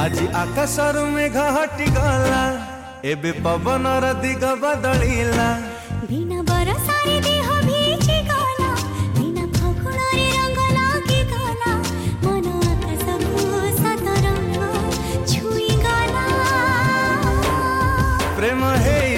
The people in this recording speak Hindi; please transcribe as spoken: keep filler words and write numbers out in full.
आज आकाशर मेघ हटि गला एबे पवनर दिग बदलिला बिना बरसारे देह भिजी गला बिना फगुणरे रंग लागी गला मन आकाशको सतरंग छुई गला प्रेम हे